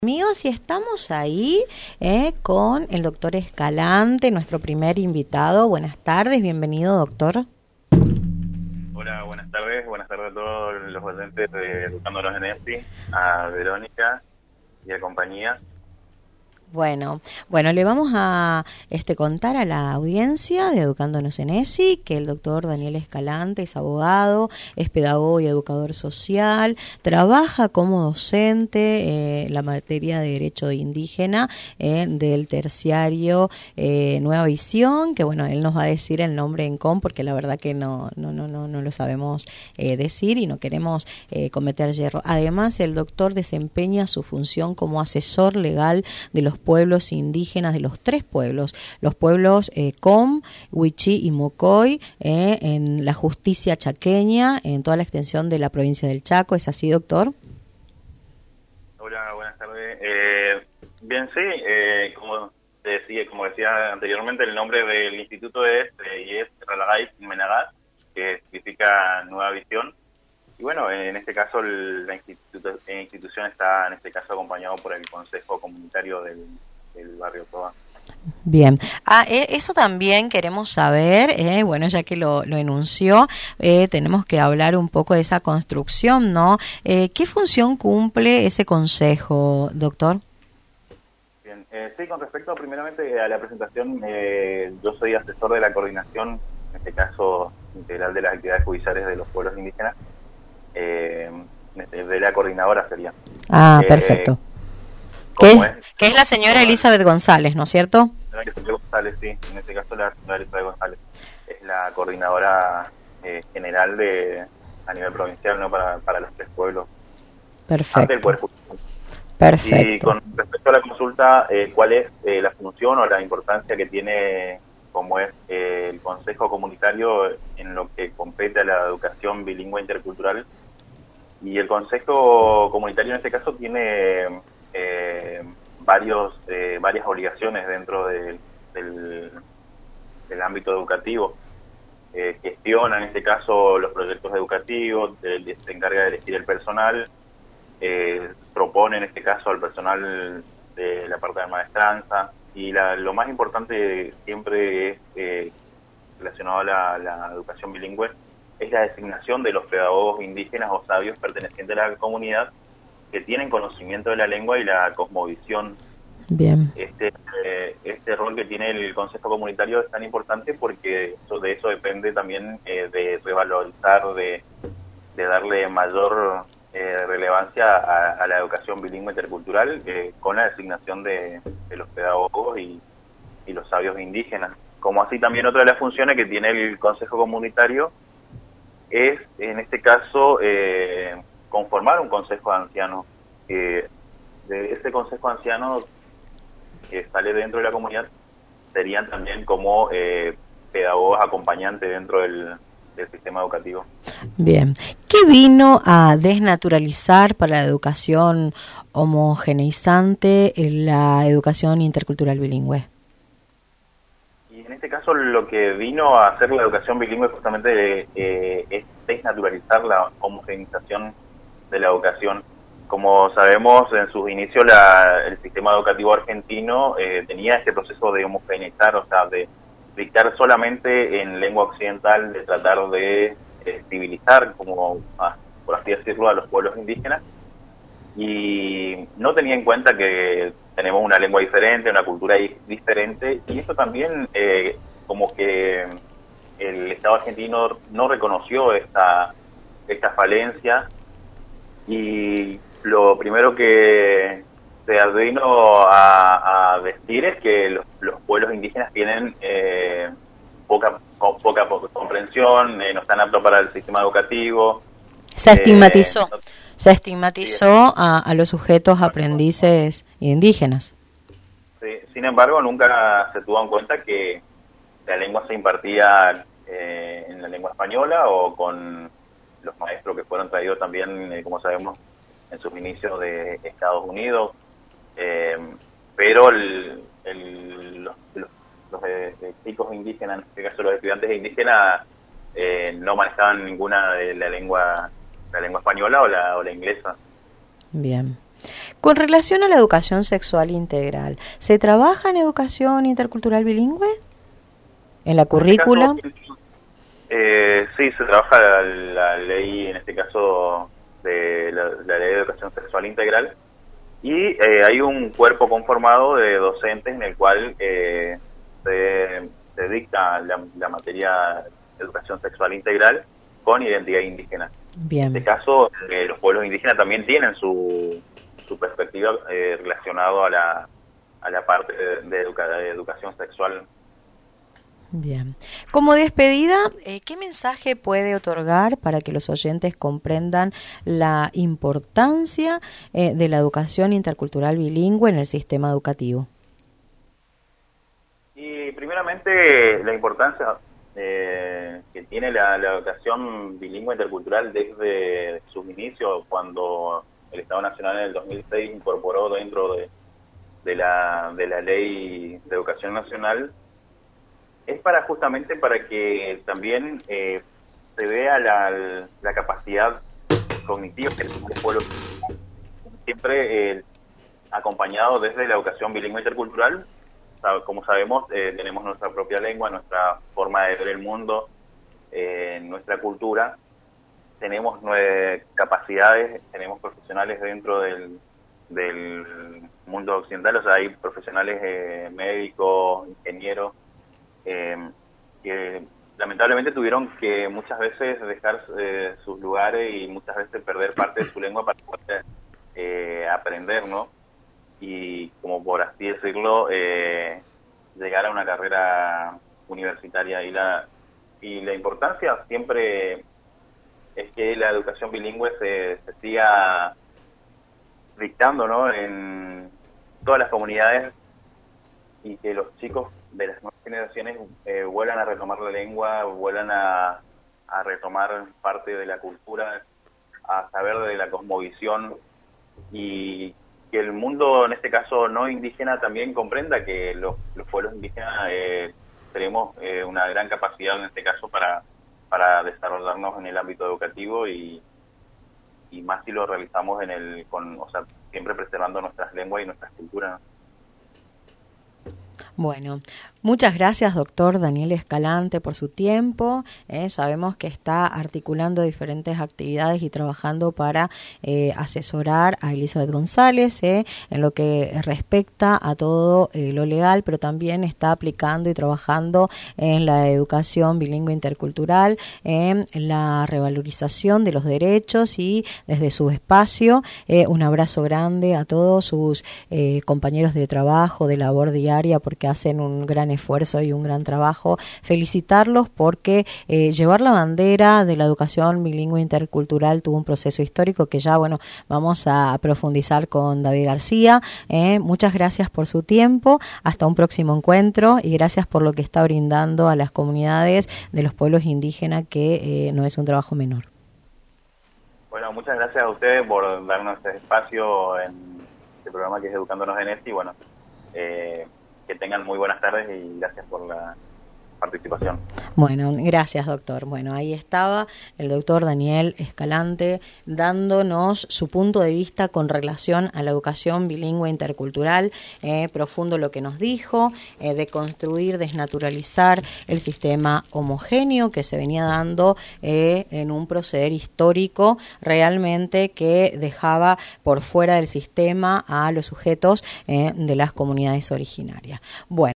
Amigos, y estamos ahí con el doctor Escalante, nuestro primer invitado. Buenas tardes, bienvenido, doctor. Hola, buenas tardes a todos los oyentes de Educándonos en ESI, a Verónica y a compañía. Bueno, le vamos a contar a la audiencia de Educándonos en ESI que el doctor Daniel Escalante es abogado, es pedagogo y educador social, trabaja como docente en la materia de Derecho Indígena del terciario Nueva Visión, que bueno, él nos va a decir el nombre en com porque la verdad que no lo sabemos decir y no queremos cometer yerro. Además, el doctor desempeña su función como asesor legal de los pueblos indígenas de los tres pueblos, los pueblos Com, Huichí y Mocoy, en la justicia chaqueña, en toda la extensión de la provincia del Chaco. ¿Es así, doctor? Hola, buenas tardes. Bien, sí, como decía anteriormente, el nombre del instituto es Ralagay Menagat, que significa Nueva Visión. Y bueno, en este caso la institución está en este caso acompañado por el Consejo Comunitario del barrio Toba. Bien, eso también queremos saber, bueno, ya que lo enunció, tenemos que hablar un poco de esa construcción, ¿no? ¿Qué función cumple ese consejo, doctor? Bien, sí, con respecto primeramente a la presentación, yo soy asesor de la coordinación, en este caso integral de las actividades judiciales de los pueblos indígenas, de la coordinadora sería. Perfecto. Que es la señora Elizabeth González, ¿no es cierto? González, sí, en este caso la señora Elizabeth González es la coordinadora general a nivel provincial, ¿no? para los tres pueblos. Perfecto. Ante el Poder Judicial. Perfecto. Y con respecto a la consulta, ¿cuál es la función o la importancia que tiene, como es el Consejo Comunitario en lo que compete a la educación bilingüe intercultural? Y el Consejo Comunitario en este caso tiene varias obligaciones dentro del ámbito educativo. Gestiona en este caso los proyectos educativos, se encarga de elegir el personal, propone en este caso al personal de la parte de maestranza, y lo más importante siempre es relacionado a la educación bilingüe, es la designación de los pedagogos indígenas o sabios pertenecientes a la comunidad que tienen conocimiento de la lengua y la cosmovisión. Bien. Este rol que tiene el Consejo Comunitario es tan importante porque de eso depende también de revalorizar, de darle mayor relevancia a la educación bilingüe intercultural con la designación de los pedagogos y los sabios indígenas. Como así también otra de las funciones que tiene el Consejo Comunitario es, en este caso, conformar un consejo de ancianos. De ese consejo de ancianos que sale dentro de la comunidad serían también como pedagogos acompañantes dentro del sistema educativo. Bien. ¿Qué vino a desnaturalizar para la educación homogeneizante la educación intercultural bilingüe? Y en este caso lo que vino a hacer la educación bilingüe justamente es desnaturalizar la homogeneización de la educación. Como sabemos, en sus inicios el sistema educativo argentino tenía este proceso de homogeneizar, o sea, de dictar solamente en lengua occidental, de tratar de civilizar, como por así decirlo, a los pueblos indígenas, y no tenía en cuenta que tenemos una lengua diferente, una cultura diferente, y eso también como que el Estado argentino no reconoció esta falencia. Y lo primero que se vino a decir es que los pueblos indígenas tienen poca comprensión, no están aptos para el sistema educativo. Se estigmatizó a los sujetos aprendices indígenas. Sí, sin embargo, nunca se tuvo en cuenta que la lengua se impartía en la lengua española o con los maestros que fueron traídos también, como sabemos, en sus inicios de Estados Unidos, pero los chicos indígenas, en este caso los estudiantes indígenas, no manejaban ninguna de la lengua española o la inglesa. Bien. Con relación a la educación sexual integral, ¿se trabaja en educación intercultural bilingüe? ¿En la currícula? Sí, se trabaja la ley, en este caso, de la ley de educación sexual integral, y hay un cuerpo conformado de docentes en el cual se dicta la materia de educación sexual integral con identidad indígena. Bien. En este caso, los pueblos indígenas también tienen su perspectiva relacionado a la parte de educación sexual. Bien. Como despedida, ¿qué mensaje puede otorgar para que los oyentes comprendan la importancia de la educación intercultural bilingüe en el sistema educativo? Y primeramente la importancia que tiene la educación bilingüe intercultural desde sus inicios, cuando el Estado Nacional en el 2006 incorporó dentro de la Ley de Educación Nacional, es justamente para que también se vea la capacidad cognitiva que tiene el pueblo, siempre acompañado desde la educación bilingüe intercultural. Como sabemos, tenemos nuestra propia lengua, nuestra forma de ver el mundo, nuestra cultura, tenemos capacidades, tenemos profesionales dentro del mundo occidental, o sea, hay profesionales médicos, ingenieros, que lamentablemente tuvieron que muchas veces dejar sus lugares y muchas veces perder parte de su lengua para poder aprender, ¿no? Y como por así decirlo, llegar a una carrera universitaria. Y la importancia siempre es que la educación bilingüe se siga dictando, ¿no?, en todas las comunidades, y que los chicos de las nuevas generaciones vuelvan a retomar la lengua, vuelvan a retomar parte de la cultura, a saber de la cosmovisión, y que el mundo, en este caso no indígena, también comprenda que los pueblos indígenas tenemos una gran capacidad, en este caso, para desarrollarnos en el ámbito educativo, y más si lo realizamos siempre preservando nuestras lenguas y nuestras culturas. Bueno, muchas gracias, doctor Daniel Escalante, por su tiempo. Sabemos que está articulando diferentes actividades y trabajando para asesorar a Elizabeth González en lo que respecta a todo lo legal, pero también está aplicando y trabajando en la educación bilingüe intercultural, en la revalorización de los derechos, y desde su espacio un abrazo grande a todos sus compañeros de trabajo, de labor diaria, porque hacen un gran esfuerzo y un gran trabajo. Felicitarlos porque llevar la bandera de la educación bilingüe intercultural tuvo un proceso histórico que ya, vamos a profundizar con David García. Muchas gracias por su tiempo, hasta un próximo encuentro, y gracias por lo que está brindando a las comunidades de los pueblos indígenas, que no es un trabajo menor. Bueno, muchas gracias a ustedes por darnos este espacio en este programa que es Educándonos en ESI. Que tengan muy buenas tardes y gracias por la participación. Bueno, gracias, doctor. Bueno, ahí estaba el doctor Daniel Escalante dándonos su punto de vista con relación a la educación bilingüe intercultural. Profundo lo que nos dijo, de construir, desnaturalizar el sistema homogéneo que se venía dando en un proceder histórico realmente que dejaba por fuera del sistema a los sujetos de las comunidades originarias. Bueno.